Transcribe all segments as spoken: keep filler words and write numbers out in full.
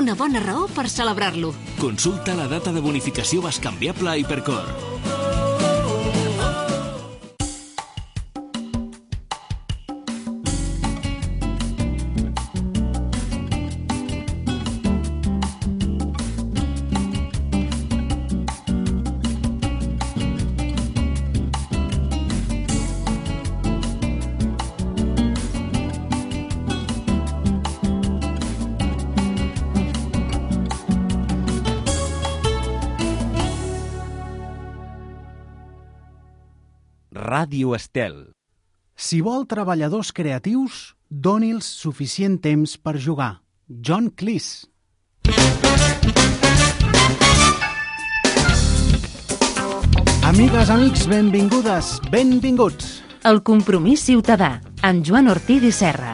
una bona raó per celebrar-lo. Consulta la data de bonificació bescanviable a Hipercor. Ràdio Estel. Si vol treballadors creatius, doni'ls suficient temps per jugar. John Cleese. Amigues, amics, benvingudes, benvinguts. El Compromís Ciutadà, amb Joan Ortiz i Serra.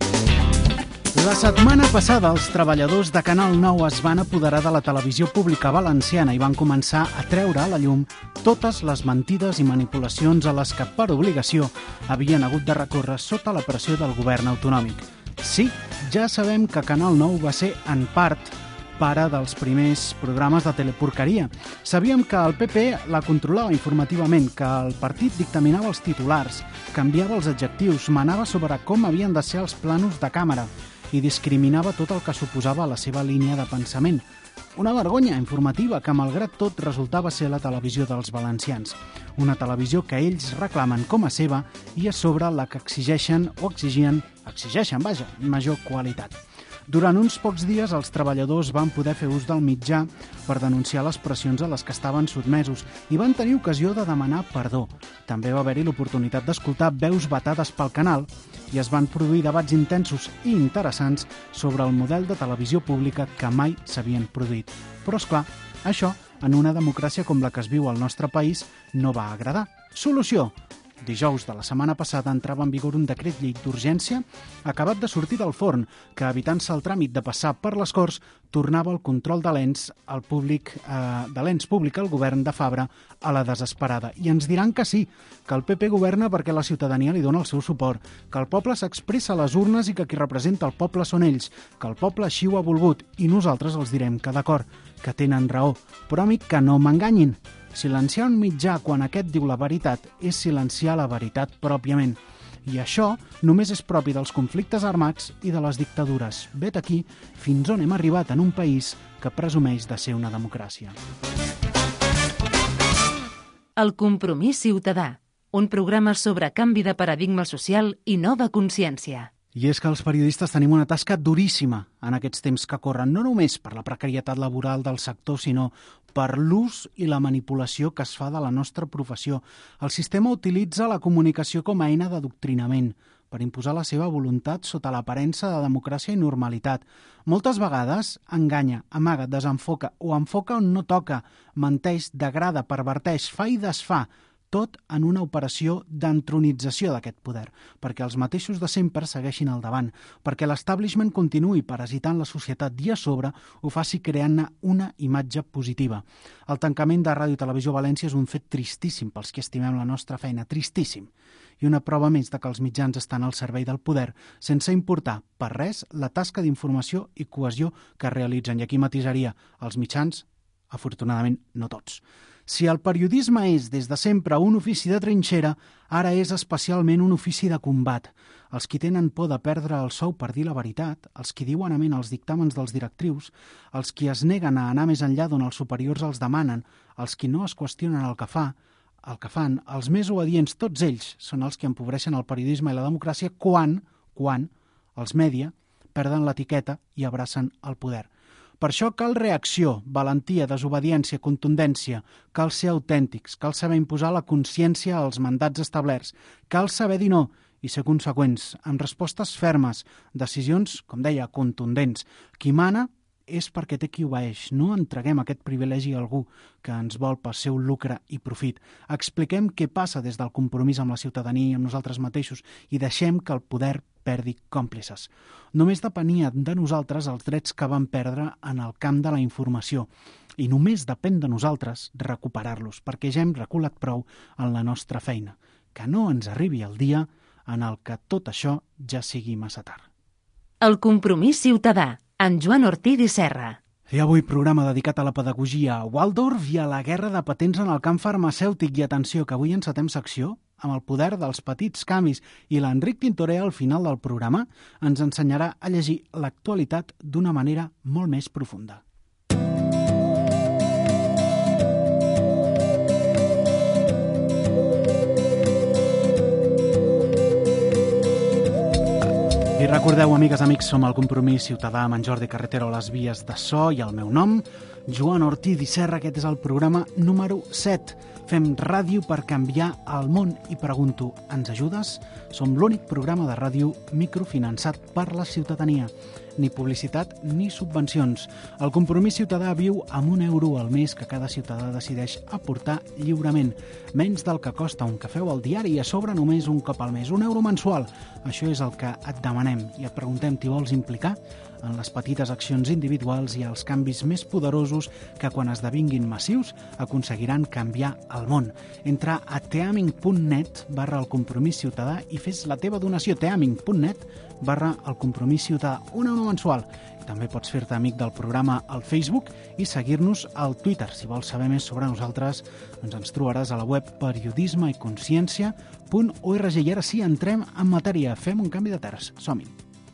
La setmana passada els treballadors de Canal nou es van apoderar de la televisió pública valenciana i van començar a treure a la llum totes les mentides i manipulacions a les que, per obligació, havien hagut de recórrer sota la pressió del govern autonòmic. Sí, ja sabem que Canal nou va ser, en part, pare dels primers programes de teleporqueria. Sabíem que el P P la controlava informativament, que el partit dictaminava els titulars, canviava els adjectius, manava sobre com havien de ser els planos de càmera i discriminava tot el que suposava la seva línia de pensament. Una vergonya informativa que, malgrat tot, resultava ser la televisió dels valencians. Una televisió que ells reclamen com a seva i a sobre la que exigeixen o exigien, exigeixen, vaja, major qualitat. Durant uns pocs dies els treballadors van poder fer ús del mitjà per denunciar les pressions a les que estaven sotmesos i van tenir ocasió de demanar perdó. També va haver-hi l'oportunitat d'escoltar veus vetades pel canal i es van produir debats intensos i interessants sobre el model de televisió pública que mai s'havien produït. Però, esclar, això, en una democràcia com la que es viu al nostre país, no va agradar. Solució! Dijous de la setmana passada entrava en vigor un decret llei d'urgència acabat de sortir del forn que, evitant-se el tràmit de passar per les Corts, tornava el control de l'ens al públic, eh, de l'ens públic al govern de Fabra a la desesperada. I ens diran que sí, que el P P governa perquè la ciutadania li dona el seu suport, que el poble s'expressa a les urnes i que qui representa el poble són ells, que el poble així ho ha volgut i nosaltres els direm que d'acord, que tenen raó, però amic, que no m'enganyin. Silenciar un mitjà quan aquest diu la veritat és silenciar la veritat pròpiament. I això només és propi dels conflictes armats i de les dictadures. Vet aquí fins on hem arribat en un país que presumeix de ser una democràcia. El Compromís Ciutadà, un programa sobre canvi de paradigma social i nova consciència. I és que els periodistes tenim una tasca duríssima en aquests temps que corren, no només per la precarietat laboral del sector, sinó per l'ús i la manipulació que es fa de la nostra professió. El sistema utilitza la comunicació com a eina d'adoctrinament, per imposar la seva voluntat sota l'aparença de democràcia i normalitat. Moltes vegades enganya, amaga, desenfoca o enfoca on no toca, menteix, degrada, perverteix, fa i desfà, tot en una operació d'entronització d'aquest poder, perquè els mateixos de sempre segueixin al davant, perquè l'establishment continuï parasitant la societat i a sobre ho faci creant-ne una imatge positiva. El tancament de Ràdio i Televisió València és un fet tristíssim pels que estimem la nostra feina, tristíssim, i una prova més de que els mitjans estan al servei del poder, sense importar per res la tasca d'informació i cohesió que realitzen. I aquí matisaria, els mitjans, afortunadament, no tots. Si el periodisme és, des de sempre, un ofici de trinxera, ara és especialment un ofici de combat. Els qui tenen por de perdre el sou per dir la veritat, els qui diuen amén als dictàmens dels directrius, els qui es neguen a anar més enllà d'on els superiors els demanen, els qui no es qüestionen el que fa, el que fan, els més obedients, tots ells són els que empobreixen el periodisme i la democràcia quan, quan els mèdia perden l'etiqueta i abracen el poder. Per això cal reacció, valentia, desobediència, contundència, cal ser autèntics, cal saber imposar la consciència als mandats establerts, cal saber dir no i ser conseqüents, amb respostes fermes, decisions, com deia, contundents. Qui mana és perquè té qui obeeix. No entreguem aquest privilegi a algú que ens vol pel seu lucre i profit. Expliquem què passa des del compromís amb la ciutadania i amb nosaltres mateixos i deixem que el poder perdi còmplices. Només depenia de nosaltres els drets que vam perdre en el camp de la informació i només depèn de nosaltres recuperar-los, perquè ja hem reculat prou en la nostra feina. Que no ens arribi el dia en el que tot això ja sigui massa tard. El Compromís Ciutadà, amb Joan Ortiz i Serra. I avui programa dedicat a la pedagogia a Waldorf i a la guerra de patents en el camp farmacèutic. I atenció, que avui encetem secció amb el poder dels petits canvis i l'Enric Tintoré al final del programa ens ensenyarà a llegir l'actualitat d'una manera molt més profunda. I recordeu, amigues, amics, som el Compromís Ciutadà amb en Jordi Carretero a les vies de so i el meu nom, Joan Ortiz i Serra. Aquest és el programa número set. Fem ràdio per canviar el món i pregunto, ens ajudes? Som l'únic programa de ràdio microfinançat per la ciutadania. Ni publicitat ni subvencions. El Compromís Ciutadà viu amb un euro al mes que cada ciutadà decideix aportar lliurement. Menys del que costa un cafè al diari i a sobre només un cop al mes. Un euro mensual. Això és el que et demanem i et preguntem, t'hi vols implicar en les petites accions individuals i els canvis més poderosos que quan esdevinguin massius aconseguiran canviar el món. Entra a teaming.net barra el compromís ciutadà i fes la teva donació. teaming.net barra el compromís ciutadà. Un euro mensual. També pots fer-te amic del programa al Facebook i seguir-nos al Twitter. Si vols saber més sobre nosaltres, doncs ens trobaràs a la web periodisme i consciència punt org. I ara sí, entrem en matèria. Fem un canvi de terç. Som-hi.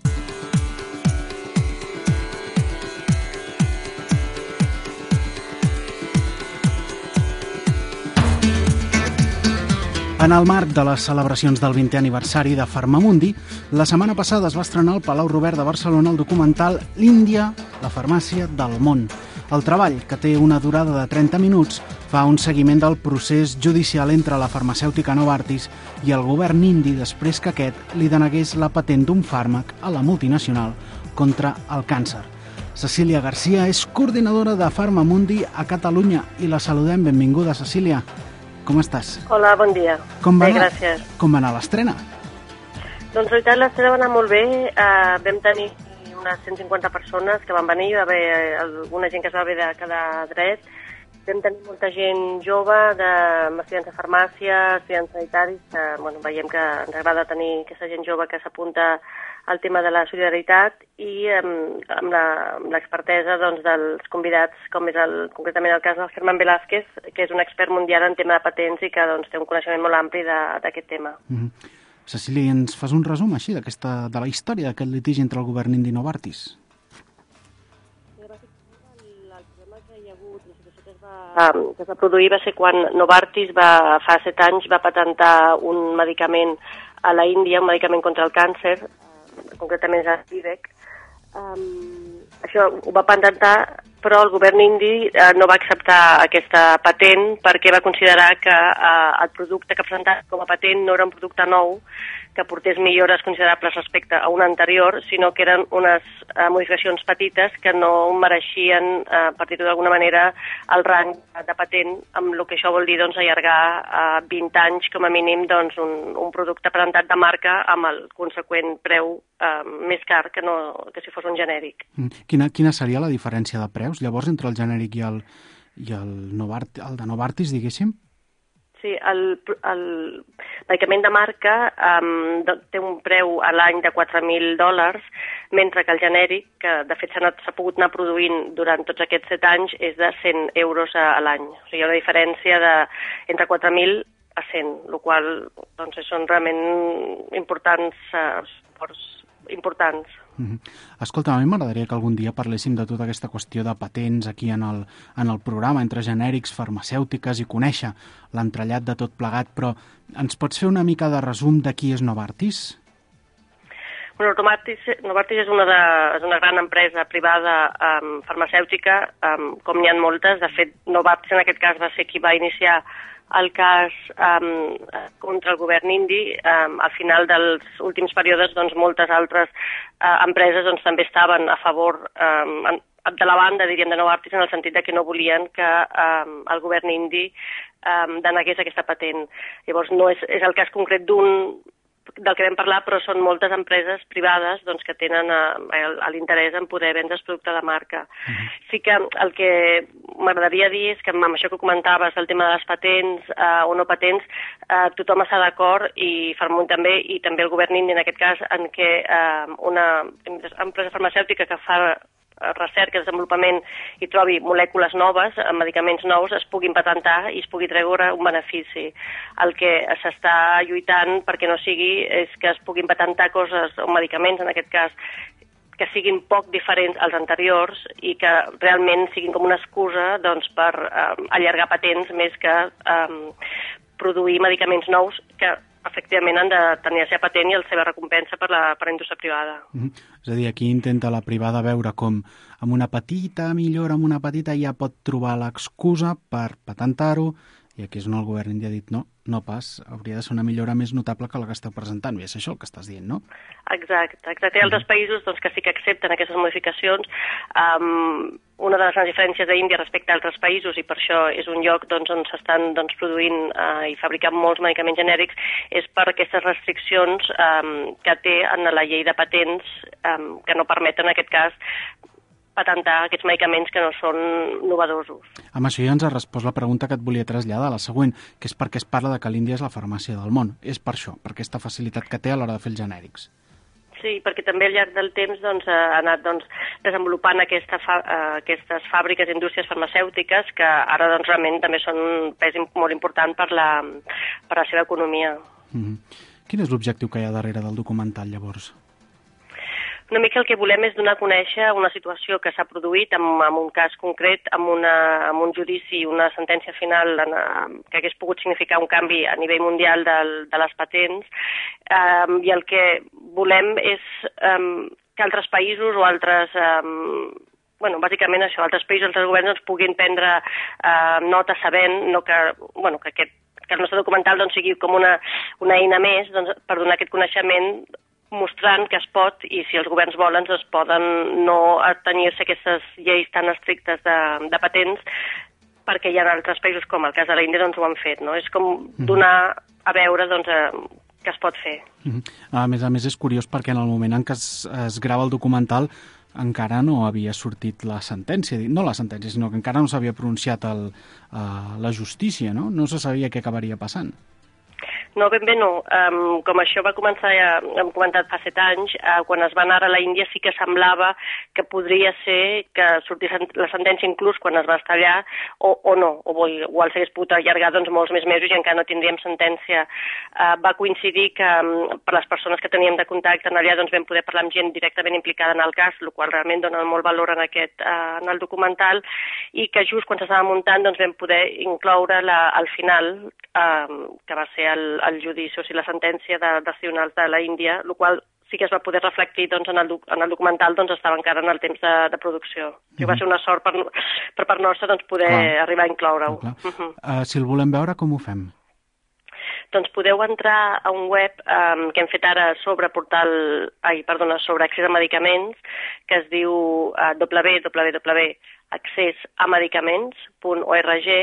En el marc de les celebracions del vintè aniversari de Farmamundi, la setmana passada es va estrenar al Palau Robert de Barcelona el documental L'Índia, la farmàcia del món. El treball, que té una durada de trenta minuts, fa un seguiment del procés judicial entre la farmacèutica Novartis i el govern indi després que aquest li denegués la patent d'un fàrmac a la multinacional contra el càncer. Cecília Garcia és coordinadora de Farmamundi a Catalunya i la saludem. Benvinguda, Cecília. Com estàs? Hola, bon dia. Com va bé, anar? gràcies. Com va anar l'estrena? Doncs, en veritat, l'estrena va anar molt bé. Uh, vam tenir unes cent cinquanta persones que van venir, va haver alguna gent que es va haver de quedar dret. Vam tenir molta gent jove, de estudiants de farmàcia, estudiants sanitaris, que bueno, veiem que ens agrada tenir aquesta gent jove que s'apunta al tema de la solidaritat i amb, amb l'expertesa doncs, dels convidats, com és el, concretament el cas del Germán Velázquez, que és un expert mundial en tema de patents i que doncs, té un coneixement molt ampli d'aquest tema. Mm-hmm. Cecília, ens fas un resum així d'aquesta de la història d'aquest litigi entre el govern indi i Novartis? Que es va produir va ser quan Novartis va, fa set anys va patentar un medicament a la Índia, un medicament contra el càncer, concretament és el Vyvek. Um, això ho va patentar, però el govern indi uh, no va acceptar aquesta patent perquè va considerar que uh, el producte que presentava com a patent no era un producte nou, que portés millores considerables respecte a un anterior, sinó que eren unes uh, modificacions petites que no mereixien, uh, per dir-ho d'alguna manera, el rang de patent, amb el que això vol dir doncs, allargar uh, vint anys com a mínim doncs, un, un producte presentat de marca amb el conseqüent preu uh, més car que, no, que si fos un genèric. Quina, quina seria la diferència de preus, llavors, entre el genèric i el, i el, Novart, el de Novartis, diguéssim? Sí, el, el medicament de marca um, té un preu a l'any de quatre mil dòlars, mentre que el genèric, que de fet s'ha pogut anar produint durant tots aquests set anys, és de cent euros a, a l'any. O sigui, hi ha una diferència de, entre quatre mil a cent, el qual doncs, són realment importants, uh, suports importants. Mm-hmm. Escolta, a mi m'agradaria que algun dia parléssim de tota aquesta qüestió de patents aquí en el, en el programa, entre genèrics, farmacèutiques i conèixer l'entrellat de tot plegat, però ens pots fer una mica de resum de qui és Novartis? Bueno, Novartis, Novartis és, una de, és una gran empresa privada um, farmacèutica, um, com n'hi ha moltes. De fet, Novartis en aquest cas va ser qui va iniciar el cas um, contra el govern indi. Um, al final dels últims períodes, doncs, moltes altres uh, empreses doncs, també estaven a favor um, de la banda, diríem, de Novartis, en el sentit de que no volien que um, el govern indi um, denegués aquesta patent. Llavors, no és, és el cas concret d'un del que vam parlar, però són moltes empreses privades doncs, que tenen uh, l'interès en poder vendre el producte de marca. Uh-huh. Sí que el que m'agradaria dir és que amb això que comentaves, el tema de les patents uh, o no patents, uh, tothom està d'acord, i Farmund també, i també el govern indi en aquest cas, en què uh, una empresa farmacèutica que fa recerca, desenvolupament i trobi molècules noves, medicaments nous, es puguin patentar i es pugui treure un benefici. El que s'està lluitant perquè no sigui és que es puguin patentar coses o medicaments, en aquest cas, que siguin poc diferents als anteriors i que realment siguin com una excusa doncs, per eh, allargar patents més que eh, produir medicaments nous que efectivament han de tenir la seva patent i la seva recompensa per la, per la indústria privada. Mm-hmm. És a dir, aquí intenta la privada veure com amb una petita millora, amb una petita ja pot trobar l'excusa per patentar-ho, i aquí és on el govern ja ha dit no, no pas, hauria de ser una millora més notable que la que esteu presentant, i és això el que estàs dient, no? Exacte, exacte. Hi ha altres països doncs, que sí que accepten aquestes modificacions. Um, una de les grans diferències d'Índia respecte a altres països, i per això és un lloc doncs, on s'estan doncs, produint uh, i fabricant molts medicaments genèrics, és per aquestes restriccions um, que té en la llei de patents, um, que no permeten, en aquest cas, patentar aquests medicaments que no són novedosos. Amb això ja ens ha respost la pregunta que et volia traslladar, la següent, que és perquè es parla de que l'Índia és la farmàcia del món. És per això, per aquesta facilitat que té a l'hora de fer els genèrics. Sí, perquè també al llarg del temps doncs, ha anat doncs, desenvolupant aquesta fa, uh, aquestes fàbriques i indústries farmacèutiques que ara doncs, realment també són un pes molt important per la, per la seva economia. Mm-hmm. Quin és l'objectiu que hi ha darrere del documental, llavors? Una mica el que volem és donar a conèixer una situació que s'ha produït en, en un cas concret, amb, una, amb un judici, una sentència final en, que hagués pogut significar un canvi a nivell mundial del, de les patents, um, i el que volem és um, que altres països o altres... Um, bueno, bàsicament això, altres països, altres governs doncs, puguin prendre uh, nota sabent no, que, bueno, que, aquest, que el nostre documental doncs, sigui com una, una eina més doncs, per donar aquest coneixement mostrant que es pot, i si els governs volen, doncs poden no atenir-se a aquestes lleis tan estrictes de, de patents, perquè hi ha altres països, com el cas de l'Índia, doncs ho han fet, no? És com donar a veure doncs, que es pot fer. A més a més, és curiós perquè en el moment en què es, es grava el documental encara no havia sortit la sentència, no la sentència, sinó que encara no s'havia pronunciat el, uh, la justícia, no? No se sabia què acabaria passant. No, ben bé no. Um, com això va començar, ja hem comentat fa set anys, uh, quan es va anar a la Índia sí que semblava que podria ser que sortís la sentència inclús quan es va estar allà, o, o no, o igual s'hagués pogut allargar doncs, molts més mesos i encara no tindríem sentència. Uh, va coincidir que um, per les persones que teníem de contacte en allà doncs, vam poder parlar amb gent directament implicada en el cas, el qual realment dona molt valor en, aquest, uh, en el documental, i que just quan s'estava muntant doncs, vam poder incloure la, al final, uh, que va ser el el judici, o sigui, la sentència de, dels tribunals de la Índia, el qual sí que es va poder reflectir doncs, en, el, en el documental, doncs estava encara en el temps de, de producció. Mm-hmm. I va ser una sort per, per part nostra doncs, poder clar. arribar a incloure-ho. Mm-hmm. uh, si el volem veure, com ho fem? Doncs podeu entrar a un web um, que hem fet ara sobre portal, ai, perdona, sobre accés a medicaments, que es diu uh, w w w punt accés a medicaments punt org.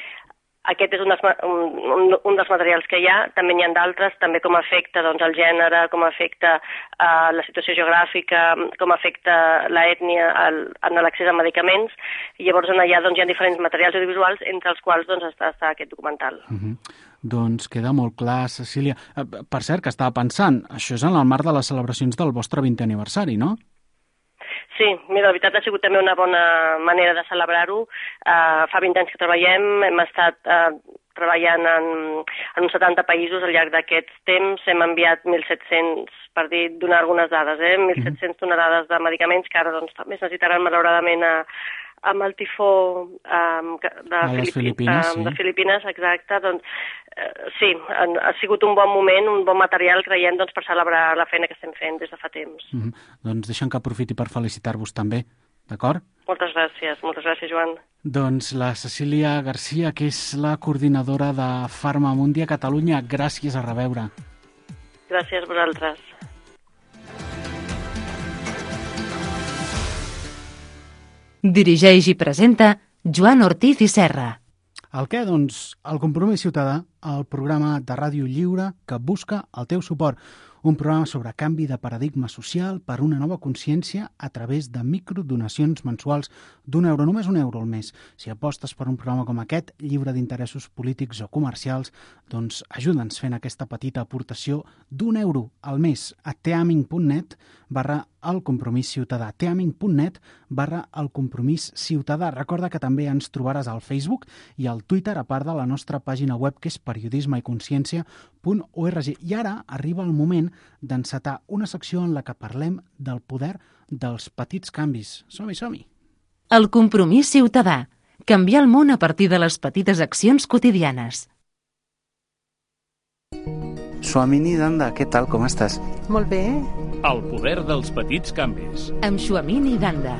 Aquest és un dels, un, un, un dels materials que hi ha, també n'hi ha d'altres, també com afecta doncs, el gènere, com afecta uh, la situació geogràfica, com afecta l'ètnia en l'accés a medicaments, i llavors allà doncs, hi ha diferents materials audiovisuals, entre els quals doncs, està, està aquest documental. Uh-huh. Doncs queda molt clar, Cecília. Uh, per cert, que estava pensant, això és en el marc de les celebracions del vostre vintè aniversari, no? Sí, mira, la veritat ha sigut també una bona manera de celebrar-ho. Uh, fa vint anys que treballem, hem estat uh, treballant en, en uns setanta països al llarg d'aquests temps, hem enviat mil set-cents, per dir, donar algunes dades, eh? mil set-cents tonelades de medicaments que ara doncs, també es necessitaran malauradament a, amb el tifó um, de, Filipi Filipines, um, de sí. Filipines, exacte, doncs uh, sí, ha, ha sigut un bon moment, un bon material, creiem, doncs, per celebrar la feina que estem fent des de fa temps. Mm-hmm. Doncs deixem que aprofiti per felicitar-vos també, d'acord? Moltes gràcies, moltes gràcies, Joan. Doncs la Cecília Garcia, que és la coordinadora de Farmamundi a Catalunya, gràcies, a reveure. Gràcies a vosaltres. Dirigeix i presenta Joan Ortiz i Serra. El què? Doncs el Compromís Ciutadà, el programa de ràdio lliure que busca el teu suport. Un programa sobre canvi de paradigma social per una nova consciència a través de microdonacions mensuals d'un euro, només un euro al mes. Si apostes per un programa com aquest, lliure d'interessos polítics o comercials, doncs ajuda'ns fent aquesta petita aportació d'un euro al mes a teaming punt net barra El Compromís Ciutadà. teaming.net barra El Compromís Ciutadà. Recorda que també ens trobaràs al Facebook i al Twitter, a part de la nostra pàgina web, que és periodisme i consciència punt org. I ara arriba el moment d'encetar una secció en la que parlem del poder dels petits canvis. Som-hi, som-hi! El Compromís Ciutadà. Canviar el món a partir de les petites accions quotidianes. Suamini Danda, què tal, com estàs? Molt bé. El poder dels petits canvis. Amb Suamini Danda.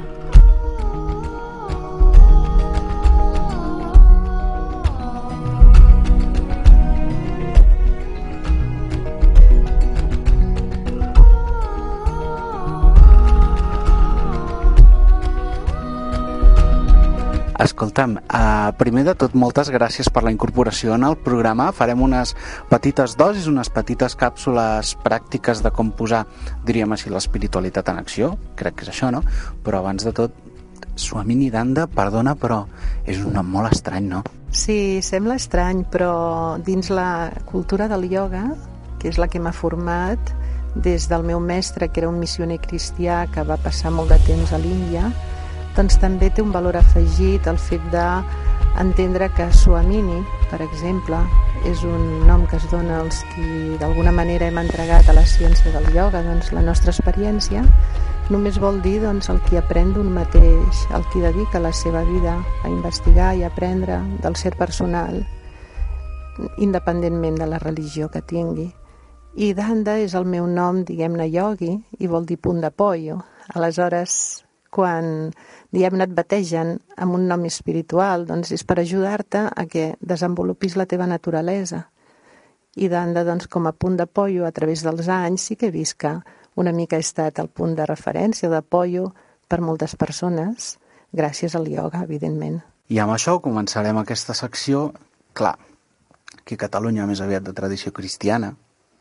Escolta'm, uh, primer de tot, moltes gràcies per la incorporació en el programa. Farem unes petites dosis, unes petites càpsules pràctiques de com posar, diríem així, l'espiritualitat en acció. Crec que és això, no? Però abans de tot, Suamini Danda, perdona, però és un nom molt estrany, no? Sí, sembla estrany, però dins la cultura del ioga, que és la que m'ha format des del meu mestre, que era un missioner cristià que va passar molt de temps a l'Índia, doncs també té un valor afegit el fet d'entendre que Suamini, per exemple, és un nom que es dona als qui d'alguna manera hem entregat a la ciència del ioga, doncs la nostra experiència només vol dir doncs, el qui aprèn d'un mateix, el qui dedica la seva vida a investigar i aprendre del ser personal, independentment de la religió que tingui. I Danda és el meu nom, diguem-ne, iogui, i vol dir punt d'apoyo. Aleshores, quan diguem-ne et bategen amb un nom espiritual, doncs és per ajudar-te a que desenvolupis la teva naturalesa. I Danda, doncs, com a punt d'apoyo a través dels anys, sí que he vist que una mica he estat el punt de referència, d'apoyo per moltes persones, gràcies al ioga, evidentment. I amb això començarem aquesta secció, clar, aquí a Catalunya més aviat de tradició cristiana,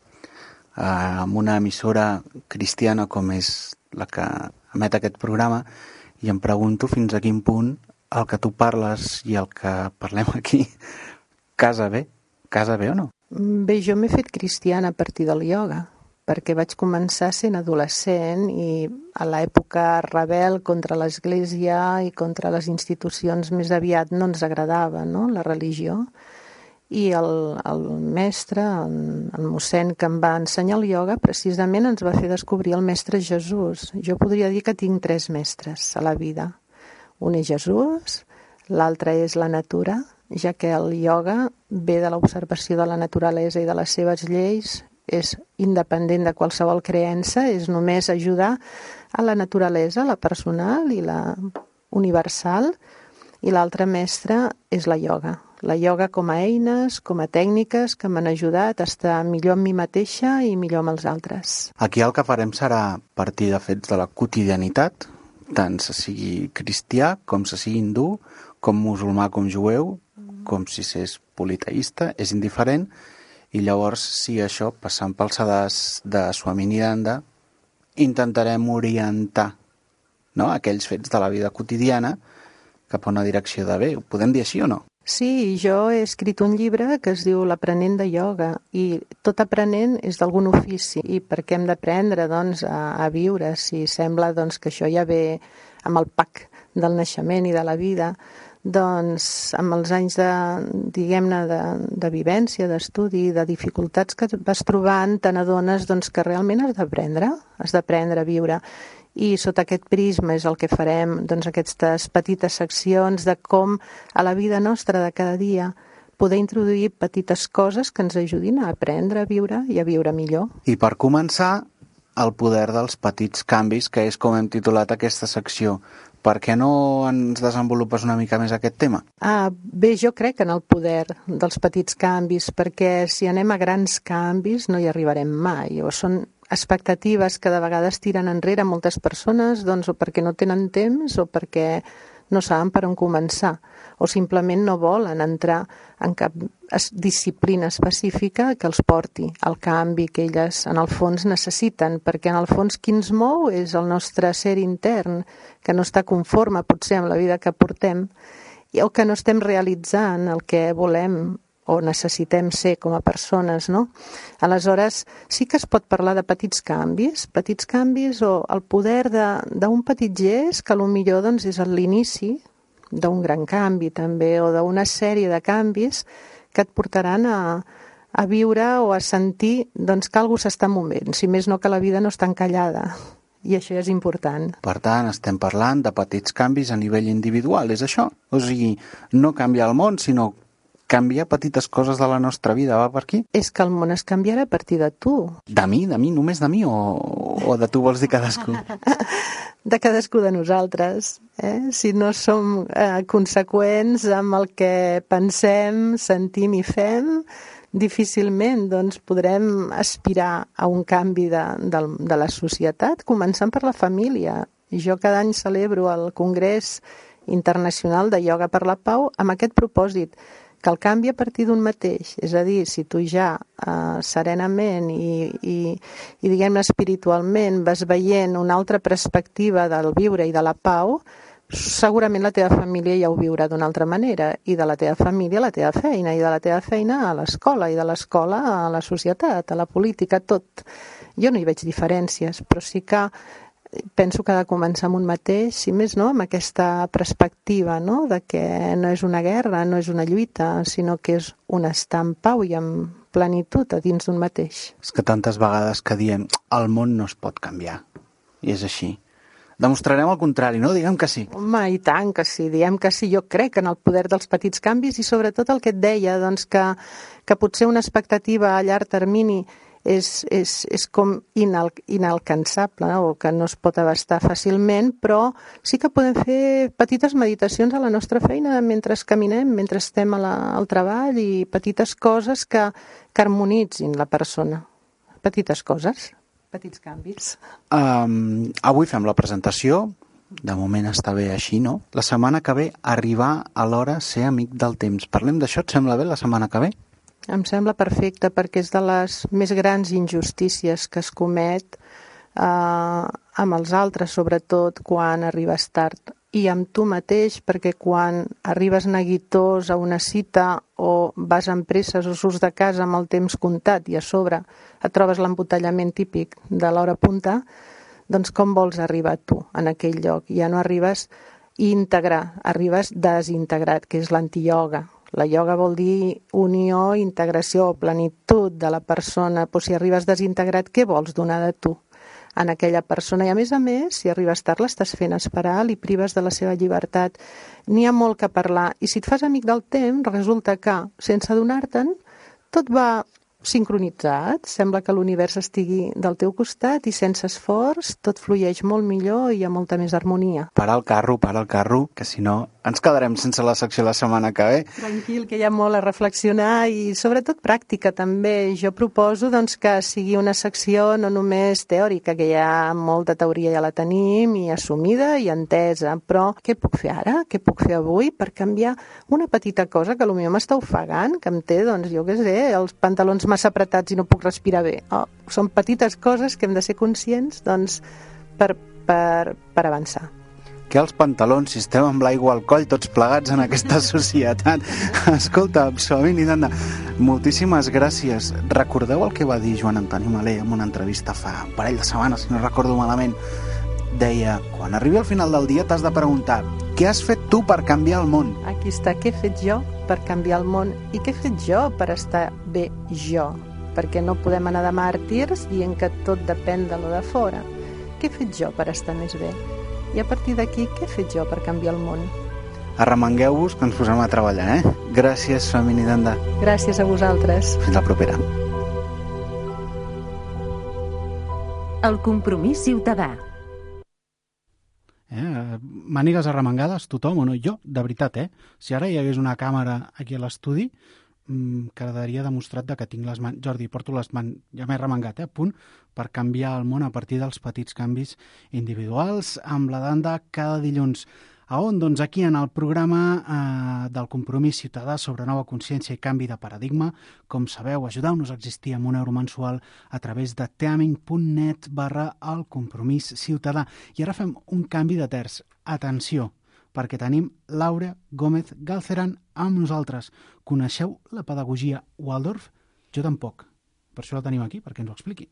eh, amb una emissora cristiana com és la que emet aquest programa, i em pregunto fins a quin punt el que tu parles i el que parlem aquí casa bé, casa bé o no? Bé, jo m'he fet cristiana a partir del ioga, perquè vaig començar sent adolescent i a l'època rebel contra l'Església i contra les institucions més aviat no ens agradava, no?, la religió. I el, el mestre, el, el mossèn que em va ensenyar el ioga, precisament ens va fer descobrir el mestre Jesús. Jo podria dir que tinc tres mestres a la vida. Un és Jesús, l'altre és la natura, ja que el ioga ve de l'observació de la naturalesa i de les seves lleis, és independent de qualsevol creença, és només ajudar a la naturalesa, la personal i la universal, i l'altre mestre és la ioga. La ioga com a eines, com a tècniques que m'han ajudat a estar millor amb mi mateixa i millor amb els altres. Aquí el que farem serà partir de fets de la quotidianitat, tant se sigui cristià, com se sigui hindú, com musulmà, com jueu, com si s'és politeista, és indiferent, i llavors, si això, passant pel sedàs de Suamini Danda, intentarem orientar, no?, aquells fets de la vida quotidiana cap a una direcció de bé. Ho podem dir així o no? Sí, jo he escrit un llibre que es diu L'aprenent de ioga, i tot aprenent és d'algun ofici. I per què hem d'aprendre, doncs, a, a viure? Si sembla, doncs, que això ja ve amb el pack del naixement i de la vida, doncs, amb els anys de, diguem-ne, de, de vivència, d'estudi, de dificultats que vas trobant, te n'adones, doncs, que realment has d'aprendre, has d'aprendre a viure. I sota aquest prisma és el que farem, doncs, aquestes petites seccions de com a la vida nostra de cada dia poder introduir petites coses que ens ajudin a aprendre a viure i a viure millor. I per començar, el poder dels petits canvis, que és com hem titulat aquesta secció. Per què no ens desenvolupes una mica més aquest tema? Ah, bé, jo crec en el poder dels petits canvis, perquè si anem a grans canvis no hi arribarem mai, o són expectatives que de vegades tiren enrere moltes persones, doncs, o perquè no tenen temps o perquè no saben per on començar, o simplement no volen entrar en cap disciplina específica que els porti al canvi que elles en el fons necessiten, perquè en el fons qui ens mou és el nostre ser intern, que no està conforme potser amb la vida que portem, o que no estem realitzant el que volem o necessitem ser com a persones, no? Aleshores, sí que es pot parlar de petits canvis, petits canvis o el poder d'un petit gest que potser doncs, és l'inici d'un gran canvi també, o d'una sèrie de canvis que et portaran a, a viure o a sentir doncs, que algú s'està movent, si més no que la vida no està encallada. I això és important. Per tant, estem parlant de petits canvis a nivell individual, és això? O sigui, no canviar el món, sinó canviar petites coses de la nostra vida, va per aquí? És que el món es canviarà a partir de tu. De mi? De mi? Només de mi? O, o de tu vols dir cadascú? De cadascú de nosaltres. Eh? Si no som eh, conseqüents amb el que pensem, sentim i fem, difícilment doncs, podrem aspirar a un canvi de, de, de la societat, començant per la família. Jo cada any celebro el Congrés Internacional de Ioga per la Pau amb aquest propòsit, que el canvi a partir d'un mateix. És a dir, si tu ja eh, serenament i, i, i diguem espiritualment vas veient una altra perspectiva del viure i de la pau, segurament la teva família ja ho viurà d'una altra manera, i de la teva família a la teva feina, i de la teva feina a l'escola, i de l'escola a la societat, a la política, tot. Jo no hi veig diferències, però sí que penso que ha de començar amb un mateix, si més no, amb aquesta perspectiva, no?, de que no és una guerra, no és una lluita, sinó que és un estar en pau i en plenitud a dins d'un mateix. És que tantes vegades que diem el món no es pot canviar, i és així. Demostrarem el contrari, no? Diguem que sí. Home, i tant que sí, diguem que sí. Jo crec en el poder dels petits canvis i sobretot el que et deia, doncs que, que potser una expectativa a llarg termini és, és, és com inal, inalcançable, no? O que no es pot abastar fàcilment, però sí que podem fer petites meditacions a la nostra feina mentre caminem, mentre estem a la, al treball, i petites coses que, que harmonitzin la persona. Petites coses. Petits canvis. Um, avui fem la presentació, de moment està bé així, no? La setmana que ve arribar a l'hora ser amic del temps. Parlem d'això, et sembla bé la setmana que ve? Em sembla perfecte, perquè és de les més grans injustícies que es comet eh, amb els altres, sobretot quan arribes tard, i amb tu mateix, perquè quan arribes neguitós a una cita o vas amb presses o surts de casa amb el temps comptat i a sobre et trobes l'embotellament típic de l'hora punta, doncs com vols arribar tu en aquell lloc? Ja no arribes íntegre, arribes desintegrat, que és l'antioga. La ioga vol dir unió, integració, plenitud de la persona, però si arribes desintegrat, què vols donar de tu en aquella persona? I a més a més, si arribes tard l'estàs fent esperar, li prives de la seva llibertat. N'hi ha molt que parlar. I si et fas amic del temps, resulta que, sense adonar-te'n, tot va sincronitzat, sembla que l'univers estigui del teu costat i sense esforç tot flueix molt millor i hi ha molta més harmonia. Para el carro, para el carro, que si no ens quedarem sense la secció la setmana que ve. Tranquil, que hi ha molt a reflexionar i sobretot pràctica també. Jo proposo doncs, que sigui una secció no només teòrica, que ja molta teoria ja la tenim i assumida i entesa, però què puc fer ara? Què puc fer avui per canviar una petita cosa que potser m'està ofegant, que em té, doncs, jo què sé, els pantalons massa apretats i no puc respirar bé. Oh, són petites coses que hem de ser conscients doncs, per, per, per avançar. Que els pantalons, si estem amb l'aigua al coll tots plegats en aquesta societat. Escolta, Suavi Nidanda, moltíssimes gràcies. Recordeu el que va dir Joan Antoni Malé en una entrevista fa un parell de setmanes, si no recordo malament? Deia, quan arribi al final del dia t'has de preguntar què has fet tu per canviar el món? Aquí està, què he fet jo per canviar el món i què he fet jo per estar bé jo? Perquè no podem anar de màrtirs dient que tot depèn de lo de fora. Què he fet jo per estar més bé? I a partir d'aquí, què he fet jo per canviar el món? Arremangueu-vos que ens posem a treballar, eh? Gràcies, Suavi Nidanda. Gràcies a vosaltres. Fins la propera. El compromís ciutadà. Eh, mànigues arremangades, tothom o no? Jo, de veritat, eh? Si ara hi hagués una càmera aquí a l'estudi, mmm, quedaria demostrat de que tinc les mans... Jordi, porto les mans... Ja m'he remengat, eh? A punt per canviar el món a partir dels petits canvis individuals amb la Danda cada dilluns. A on? Doncs aquí en el programa eh, del Compromís Ciutadà sobre nova consciència i canvi de paradigma. Com sabeu, ajudeu-nos a existir amb un euro mensual a través de teaming punt net barra el compromís ciutadà. I ara fem un canvi de terç. Atenció, perquè tenim Laura Gómez Galceran amb nosaltres. Coneixeu la pedagogia Waldorf? Jo tampoc. Per això la tenim aquí, perquè ens ho expliqui.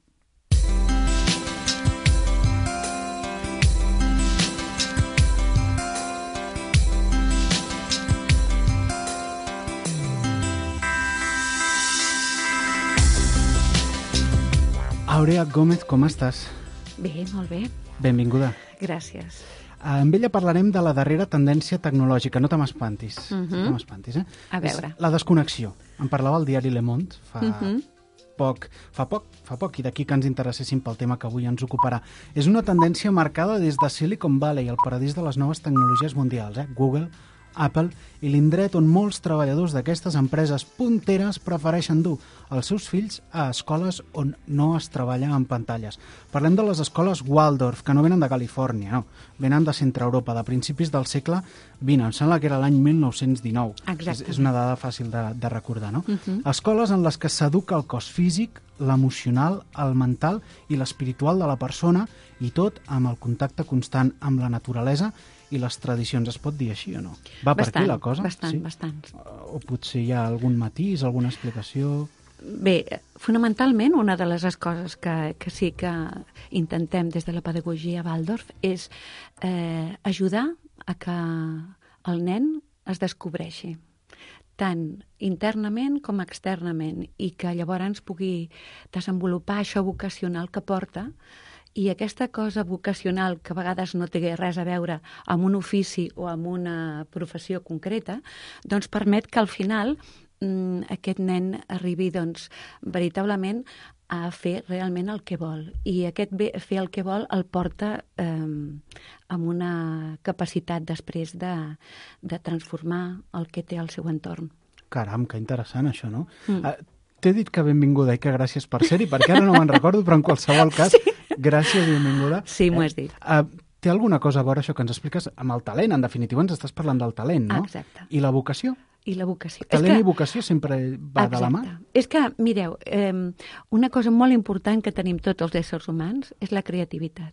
Aurea Gómez, com estàs? Bé, molt bé. Benvinguda. Gràcies. Amb ella parlarem de la darrera tendència tecnològica. No te m'espantis. Uh -huh. No te m'espantis, eh? A veure. És la desconnexió. En parlava el diari Le Monde fa uh -huh. poc, fa poc, fa poc, i d'aquí que ens interesséssim pel tema que avui ens ocuparà. És una tendència marcada des de Silicon Valley, el paradís de les noves tecnologies mundials, eh? Google, Apple, i l'indret on molts treballadors d'aquestes empreses punteres prefereixen dur els seus fills a escoles on no es treballa amb pantalles. Parlem de les escoles Waldorf, que no venen de Califòrnia, no. Venen de Centre Europa, de principis del segle vint. Em sembla que era l'any mil nou-cents dinou. Exacte. És, és una dada fàcil de, de recordar, no? Uh-huh. Escoles en les que s'educa el cos físic, l'emocional, el mental i l'espiritual de la persona, i tot amb el contacte constant amb la naturalesa i les tradicions. Es pot dir així o no? Va per bastant, aquí la cosa? Bastant, sí? bastant. O potser hi ha algun matís, alguna explicació? Bé, fonamentalment, una de les coses que, que sí que intentem des de la pedagogia Waldorf és eh, ajudar a que el nen es descobreixi, tant internament com externament, i que llavors pugui desenvolupar això vocacional que porta. I aquesta cosa vocacional, que a vegades no té res a veure amb un ofici o amb una professió concreta, doncs permet que al final mmm, aquest nen arribi doncs, veritablement a fer realment el que vol. I aquest bé, fer el que vol el porta eh, amb una capacitat després de, de transformar el que té al seu entorn. Caram, que interessant això, no? Mm. Uh, T'he dit que benvinguda i que gràcies per ser-hi, perquè ara no me'n recordo, però en qualsevol cas, sí. Gràcies i benvinguda. Sí, m'ho has dit. Uh, té alguna cosa a veure això que ens expliques amb el talent? En definitiva, ens estàs parlant del talent, no? Exacte. I la vocació? I la vocació. Talent que... i vocació sempre va Exacte. de la mà? És que, mireu, eh, una cosa molt important que tenim tots els éssers humans és la creativitat.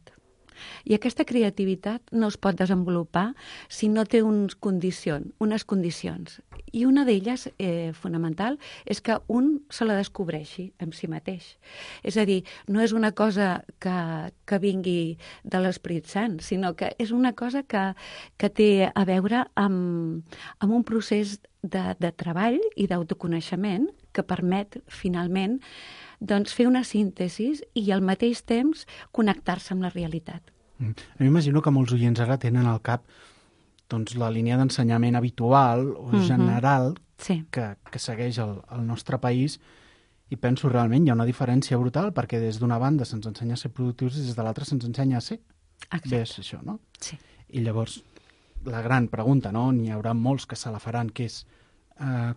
I aquesta creativitat no es pot desenvolupar si no té uns condicions, unes condicions. I una d'elles, eh, fonamental, és que un se la descobreixi en si mateix. És a dir, no és una cosa que, que vingui de l'Esperit Sant, sinó que és una cosa que, que té a veure amb, amb un procés de, de treball i d'autoconeixement que permet, finalment, doncs, fer una síntesi i al mateix temps connectar-se amb la realitat. Mm. M'imagino que molts oients ara tenen al cap doncs, la línia d'ensenyament habitual o Mm-hmm. general Sí. que, que segueix el, el nostre país, i penso realment hi ha una diferència brutal, perquè des d'una banda se'ns ensenya a ser productius i des de l'altra se'ns ensenya a ser. Exacte. Bé, és això, no? Sí. I llavors, la gran pregunta, no? N'hi haurà molts que se la faran, que és eh,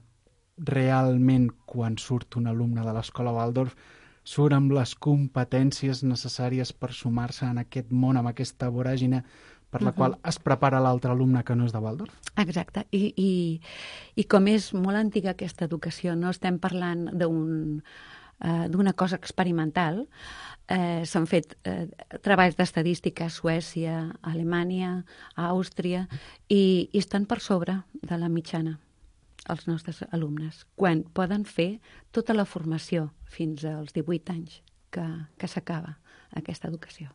realment quan surt un alumne de l'escola Waldorf surt amb les competències necessàries per sumar-se en aquest món, amb aquesta voràgine per la uh-huh. qual es prepara l'altre alumne que no és de Waldorf? Exacte. I, i, i com és molt antiga aquesta educació, no estem parlant d'un, eh, d'una cosa experimental. Eh, s'han fet eh, treballs d'estadística a Suècia, a Alemanya, a Àustria, i, i estan per sobre de la mitjana els nostres alumnes, quan poden fer tota la formació fins als divuit anys que, que s'acaba aquesta educació.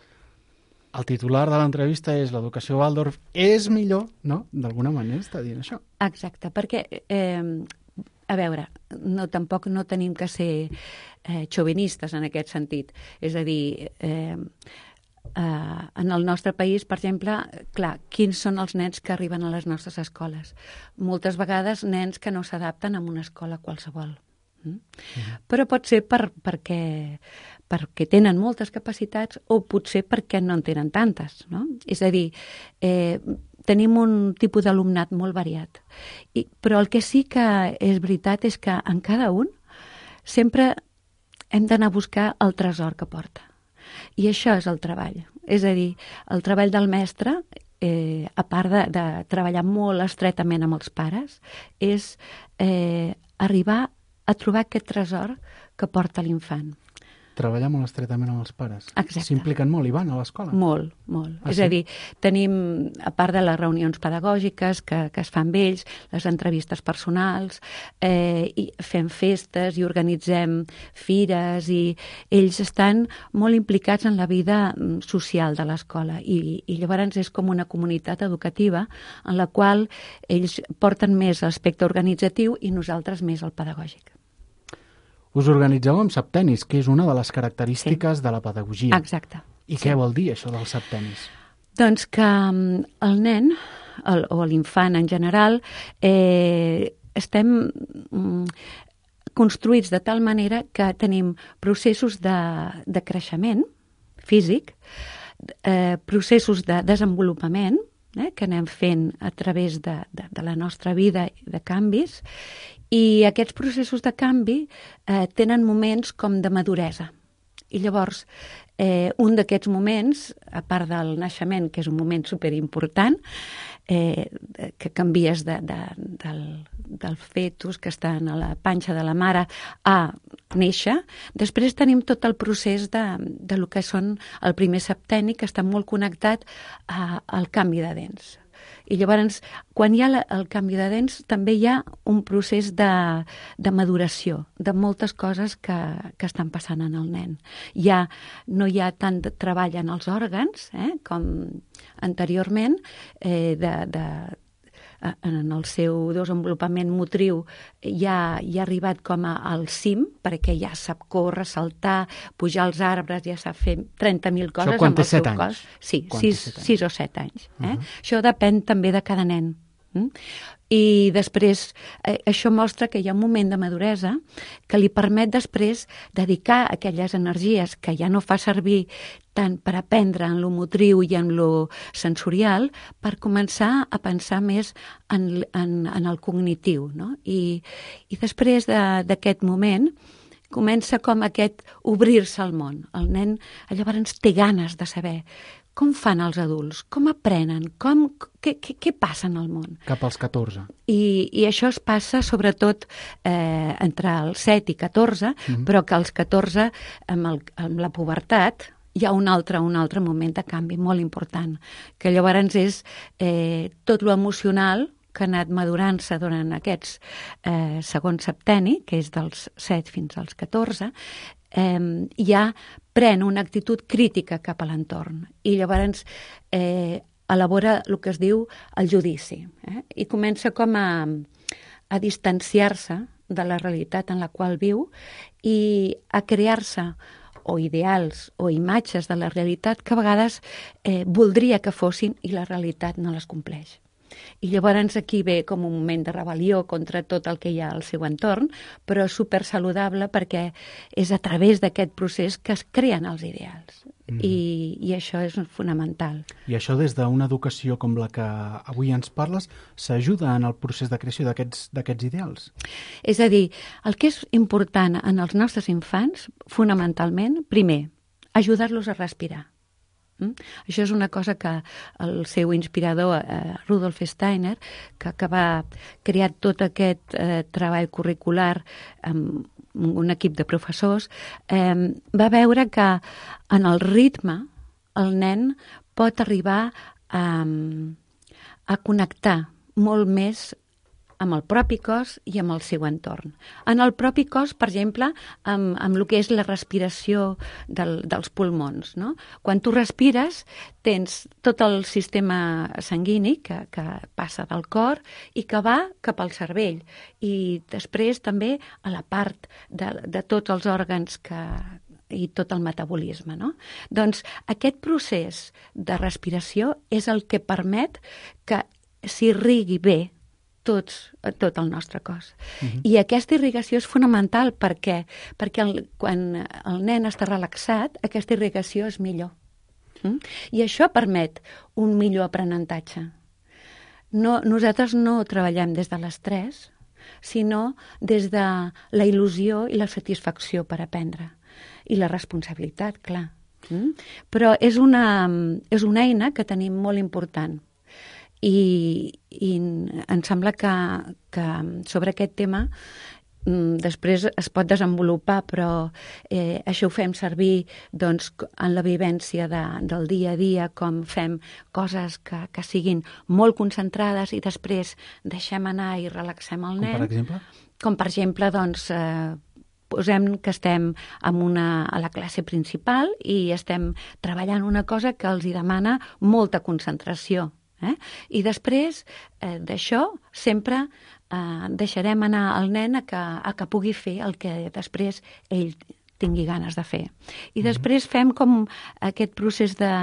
El titular de l'entrevista és l'educació Waldorf és millor, no? D'alguna manera està dient això. Exacte, perquè, eh, a veure, no, tampoc no tenim que ser eh, xovinistes en aquest sentit. És a dir, eh, Uh, en el nostre país, per exemple, clar, quins són els nens que arriben a les nostres escoles? Moltes vegades nens que no s'adapten a una escola qualsevol. Mm? Mm. Però pot ser per, perquè, perquè tenen moltes capacitats o potser perquè no en tenen tantes, no? És a dir, eh, tenim un tipus d'alumnat molt variat. I, però el que sí que és veritat és que en cada un sempre hem d'anar a buscar el tresor que porta. I això és el treball. És a dir, el treball del mestre, eh, a part de, de treballar molt estretament amb els pares, és eh, arribar a trobar aquest tresor que porta l'infant. treballar molt estretament amb els pares. Exacte. S'impliquen molt i van a l'escola? Molt, molt. Ah, és sí? a dir, tenim, a part de les reunions pedagògiques que, que es fan amb ells, les entrevistes personals, eh, i fem festes i organitzem fires, i ells estan molt implicats en la vida social de l'escola, i, i llavors és com una comunitat educativa en la qual ells porten més l'aspecte organitzatiu i nosaltres més el pedagògic. Us organitzeu amb septenis, que és una de les característiques sí. de la pedagogia. Exacte. I què sí. vol dir, això dels septenis? Doncs que el nen, el, o l'infant en general, eh, estem mm, construïts de tal manera que tenim processos de, de creixement físic, eh, processos de desenvolupament, eh, que anem fent a través de, de, de la nostra vida, de canvis, i aquests processos de canvi eh, tenen moments com de maduresa. I llavors, eh, un d'aquests moments, a part del naixement, que és un moment superimportant, eh, que canvies de, de, del, del fetus que està a la panxa de la mare a néixer, després tenim tot el procés de, de lo que són el primer septeni, que està molt connectat a, al canvi de dents. I llavors, quan hi ha la, el canvi de dents, també hi ha un procés de, de maduració, de moltes coses que, que estan passant en el nen. Ja no hi ha tant de treball en els òrgans, eh, com anteriorment, eh, de, de, en el seu desenvolupament motriu ja, ja ha arribat com a, al cim, perquè ja sap córrer, saltar, pujar als arbres, ja sap fer trenta mil coses amb el seu cos. Sí, sis o set anys. Eh? Uh-huh. Això depèn també de cada nen. Mm? I després eh, això mostra que hi ha un moment de maduresa que li permet després dedicar aquelles energies que ja no fa servir tant per aprendre en lo motriu i en lo sensorial, per començar a pensar més en, en, en el cognitiu, no? I, i després d'aquest moment comença com aquest obrir-se al món. El nen llavors té ganes de saber com fan els adults, com aprenen, com, què, què, què passa en el món. Cap als catorze. I, i això es passa sobretot eh, entre els set i catorze, mm-hmm. però que als catorze, amb, el, amb la pubertat, hi ha un altre, un altre moment de canvi molt important, que llavors és eh, tot lo emocional que ha anat madurant-se durant aquests eh, segons septeni, que és dels set fins als catorze, eh, ja pren una actitud crítica cap a l'entorn i llavors eh, elabora el que es diu el judici, eh? I comença com a, a distanciar-se de la realitat en la qual viu i a crear-se o ideals o imatges de la realitat que a vegades eh, voldria que fossin i la realitat no les compleix. I llavors aquí ve com un moment de rebel·lió contra tot el que hi ha al seu entorn, però super saludable perquè és a través d'aquest procés que es creen els ideals. Mm. I, i això és fonamental. I això des d'una educació com la que avui ens parles s'ajuda en el procés de creació d'aquests ideals? És a dir, el que és important en els nostres infants, fonamentalment, primer, ajudar-los a respirar. Mm? Això és una cosa que el seu inspirador, eh, Rudolf Steiner, que, que va crear tot aquest eh, treball curricular amb un equip de professors, eh, va veure que en el ritme el nen pot arribar a, a connectar molt més amb el propi cos i amb el seu entorn. En el propi cos, per exemple, amb, amb el que és la respiració del, dels pulmons, no? Quan tu respires, tens tot el sistema sanguini que, que passa del cor i que va cap al cervell. I després també a la part de, de tots els òrgans que, i tot el metabolisme, no? Doncs aquest procés de respiració és el que permet que s'irrigui bé tots, tot el nostre cos. Uh-huh. I aquesta irrigació és fonamental perquè, perquè el, quan el nen està relaxat, aquesta irrigació és millor. Mm? I això permet un millor aprenentatge. No, nosaltres no treballem des de l'estrès, sinó des de la il·lusió i la satisfacció per aprendre. I la responsabilitat, clar. Mm? Però és una, és una eina que tenim molt important. I, i em sembla que, que sobre aquest tema després es pot desenvolupar, però eh, això ho fem servir doncs, en la vivència de, del dia a dia, com fem coses que, que siguin molt concentrades i després deixem anar i relaxem el nen. Com per exemple? Com per exemple, doncs, eh, posem que estem en una, a la classe principal i estem treballant una cosa que els hi demana molta concentració. Eh? I després eh, d'això sempre eh, deixarem anar el nen a que, a que pugui fer el que després ell tingui ganes de fer. I després fem com aquest procés de...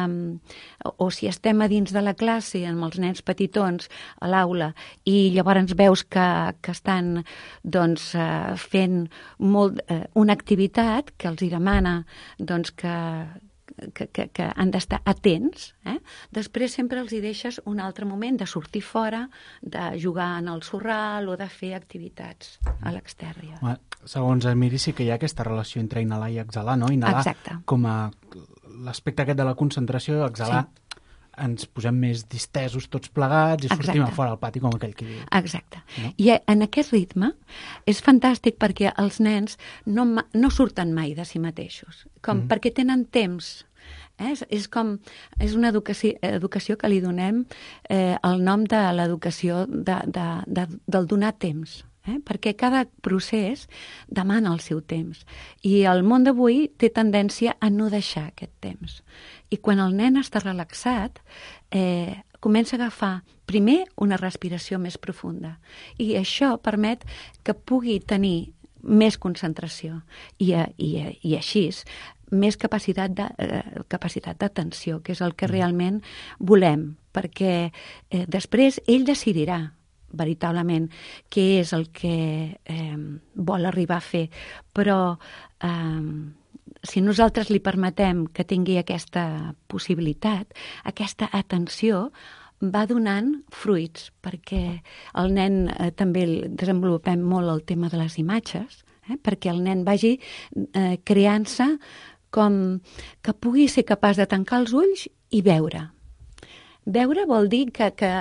o si estem a dins de la classe amb els nens petitons a l'aula i llavors veus que, que estan doncs, eh, fent molt, eh, una activitat que els hi demana doncs, que Que, que, que han d'estar atents, eh? Després sempre els hi deixes un altre moment de sortir fora, de jugar en el sorral o de fer activitats a l'extèria. Segons Emiri, sí que hi ha aquesta relació entre inhalar i exhalar, no? Inhalar Exacte. Com a l'aspecte aquest de la concentració, exhalar sí. Ens posem més distesos tots plegats i sortim a fora al pati com aquell qui diu. Exacte. No? I en aquest ritme és fantàstic perquè els nens no, no surten mai de si mateixos, com mm. perquè tenen temps. Eh? És, és com, és una educació, educació que li donem eh, el nom de l'educació de, de, de, del donar temps. Eh? Perquè cada procés demana el seu temps. I el món d'avui té tendència a no deixar aquest temps. I quan el nen està relaxat, eh, comença a agafar primer una respiració més profunda. I això permet que pugui tenir més concentració i, i, i així més capacitat de, eh, capacitat d'atenció, que és el que realment volem, perquè eh, després ell decidirà veritablement què és el que eh, vol arribar a fer, però eh, si nosaltres li permetem que tingui aquesta possibilitat, aquesta atenció va donant fruits, perquè el nen eh, també desenvolupem molt el tema de les imatges, eh, perquè el nen vagi eh, creant-se com que pugui ser capaç de tancar els ulls i veure. Veure vol dir que, que,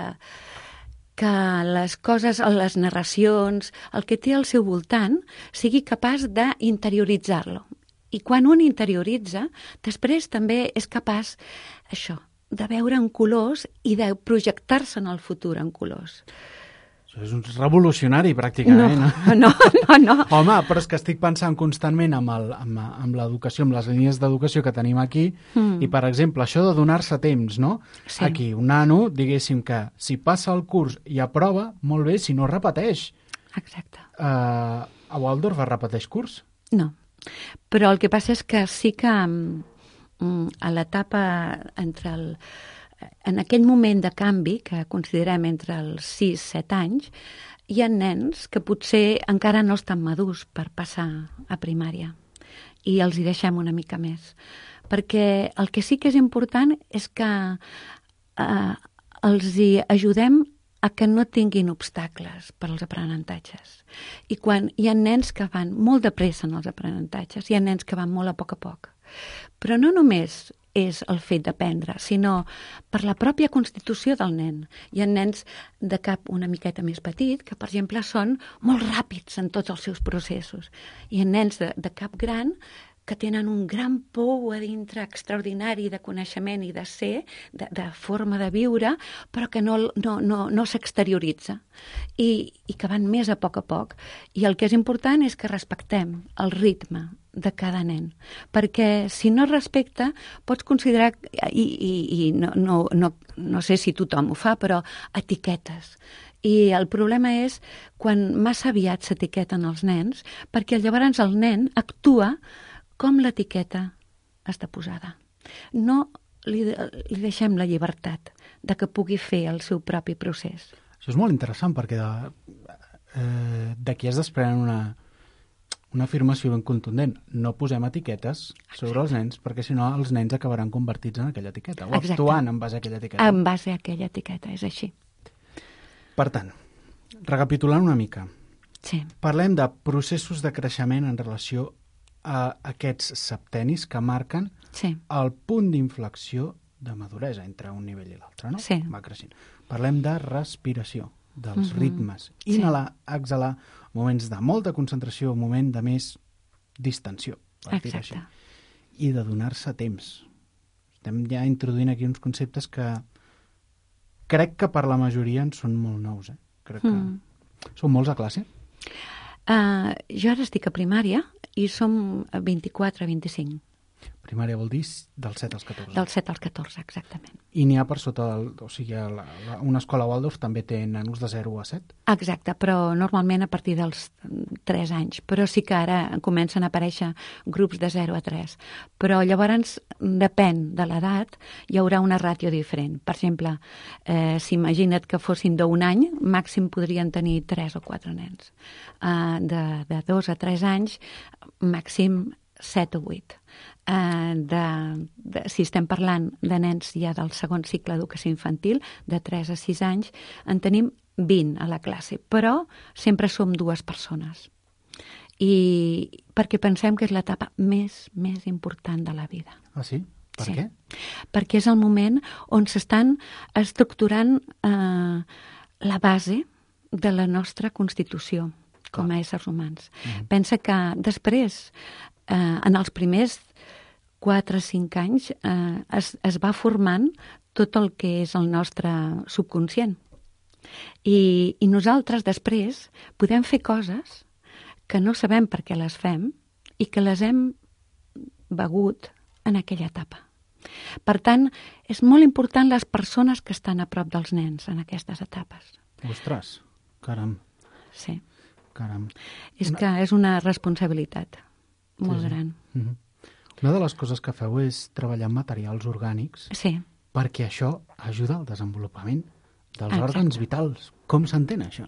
que les coses, les narracions, el que té al seu voltant, sigui capaç d'interioritzar-lo. I quan un interioritza, després també és capaç, això, de veure en colors i de projectar-se en el futur en colors. Això és un revolucionari, pràcticament. No, no, no, no. Home, però és que estic pensant constantment amb, el, amb, amb l'educació, amb les línies d'educació que tenim aquí, mm. i, per exemple, això de donar-se temps, no? Sí. Aquí, un nano, diguéssim que si passa el curs i aprova, molt bé, si no repeteix. Exacte. Uh, a Waldorf es repeteix curs? No, però el que passa és que sí que um, a l'etapa entre el... En aquell moment de canvi, que considerem entre els sis i set anys, hi ha nens que potser encara no estan madurs per passar a primària i els hi deixem una mica més. Perquè el que sí que és important és que eh, els hi ajudem a que no tinguin obstacles per als aprenentatges. I quan hi ha nens que van molt de pressa en els aprenentatges, hi ha nens que van molt a poc a poc. Però no només és el fet d'aprendre, sinó per la pròpia constitució del nen. Hi ha nens de cap una miqueta més petit que, per exemple, són molt ràpids en tots els seus processos. Hi ha nens de, de cap gran que tenen un gran pou a dintre extraordinari de coneixement i de ser, de, de forma de viure, però que no, no, no, no s'exterioritza i, i que van més a poc a poc. I el que és important és que respectem el ritme de cada nen, perquè si no es respecta pots considerar, i, i, i no, no, no, no sé si tothom ho fa, però etiquetes. I el problema és quan massa aviat s'etiqueten els nens, perquè llavors el nen actua com l'etiqueta està posada. No li, li deixem la llibertat de que pugui fer el seu propi procés. Això és molt interessant, perquè d'aquí eh, es desprèn una, una afirmació ben contundent. No posem etiquetes sobre els nens, perquè si no els nens acabaran convertits en aquella etiqueta, o Exacte. Actuant en base a aquella etiqueta. En base a aquella etiqueta, és així. Per tant, recapitulant una mica, sí. Parlem de processos de creixement en relació a aquests septenis que marquen sí. el punt d'inflexió de maduresa entre un nivell i l'altre, no? Sí. Va creixent. Parlem de respiració, dels Mhm. ritmes. Sí. Inhalar, exhalar, moments de molta concentració, moment de més distensió, per dir així. Exacte. I de donar-se temps. Estem ja introduint aquí uns conceptes que crec que per la majoria en són molt nous. Eh? Crec que... Mm. Són molts a classe? Uh, jo ara estic a primària i som vint-i-quatre a vint-i-cinc. Primària vol dir del set als catorze. Del set als catorze, exactament. I n'hi ha per sota del... O sigui, la, la, una escola Waldorf també té nanos de zero a set? Exacte, però normalment a partir dels tres anys. Però sí que ara comencen a aparèixer grups de zero a tres. Però llavors, depèn de l'edat, hi haurà una ràtio diferent. Per exemple, eh, si imagina't que fossin d'un any, màxim podrien tenir tres o quatre nens. Uh, de, de dos a tres anys, màxim set o vuit. Uh, de, de, si estem parlant de nens ja del segon cicle d'educació infantil, de tres a sis anys, en tenim vint a la classe, però sempre som dues persones. I perquè pensem que és l'etapa més, més important de la vida. Ah, sí? Per Sí. què? Perquè és el moment on s'estan estructurant eh, la base de la nostra Constitució com Clar. a éssers humans. Mhm. Pensa que després, eh, en els primers quatre o cinc anys, eh, es, es va formant tot el que és el nostre subconscient. I, i nosaltres després podem fer coses que no sabem per què les fem i que les hem begut en aquella etapa. Per tant, és molt important les persones que estan a prop dels nens en aquestes etapes. Ostres, caram, Sí. caram. És Una- que és una responsabilitat molt Sí, sí. gran. Mhm. Una de les coses que feu és treballar amb materials orgànics Sí. perquè això ajuda al desenvolupament dels Exacte. òrgans vitals. Com s'entén això?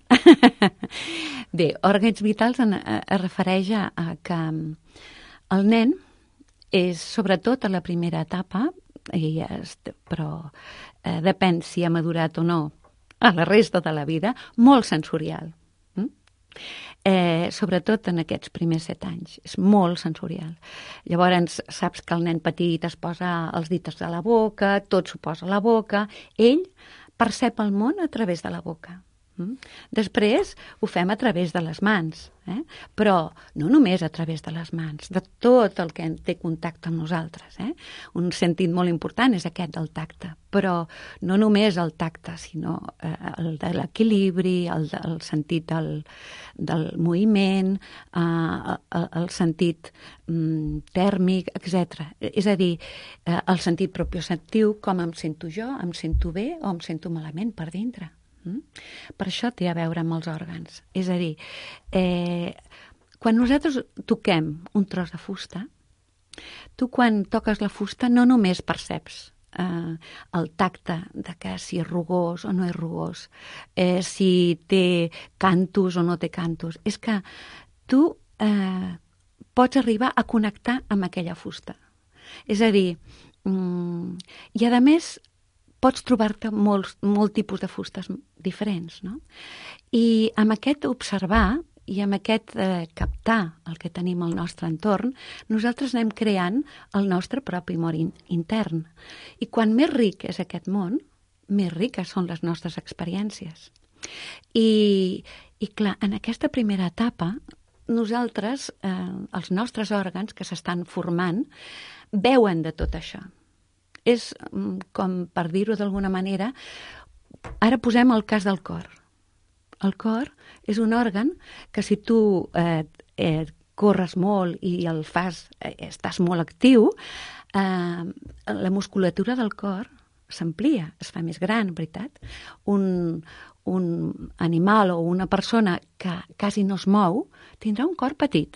Bé, òrgans vitals en, a, es refereix a, a que mm, el nen és, sobretot a la primera etapa, i és, però eh, depèn si ha madurat o no a la resta de la vida, molt sensorial. Mm? Eh, sobretot en aquests primers set anys. És molt sensorial. Llavors, saps que el nen petit es posa els dits a la boca, tot s'ho posa a la boca, ell percep el món a través de la boca. Mm? Després ho fem a través de les mans, eh? Però no només a través de les mans, de tot el que té contacte amb nosaltres. Eh? Un sentit molt important és aquest del tacte, però no només el tacte, sinó eh, el de l'equilibri, el, el sentit del, del moviment, eh, el, el sentit mm, tèrmic, etcètera. És a dir, eh, el sentit propioceptiu, com em sento jo, em sento bé o em sento malament per dintre. Mm? Per això té a veure amb els òrgans. És a dir, eh, quan nosaltres toquem un tros de fusta, tu quan toques la fusta no només perceps eh, el tacte de que si és rugós o no és rugós, eh, si té cantus o no té cantus. És que tu eh, pots arribar a connectar amb aquella fusta. És a dir, mm, i a més pots trobar-te molts, molt tipus de fustes diferents, no? I amb aquest observar i amb aquest eh, captar el que tenim al nostre entorn, nosaltres anem creant el nostre propi món in intern. I quan més ric és aquest món, més riques són les nostres experiències. I, i clar, en aquesta primera etapa, nosaltres, eh, els nostres òrgans que s'estan formant, veuen de tot això. És, com per dir-ho d'alguna manera, ara posem el cas del cor. El cor és un òrgan que si tu eh, eh, corres molt i el fas, eh, estàs molt actiu, eh, la musculatura del cor s'amplia, es fa més gran, veritat? Un, un animal o una persona que quasi no es mou tindrà un cor petit.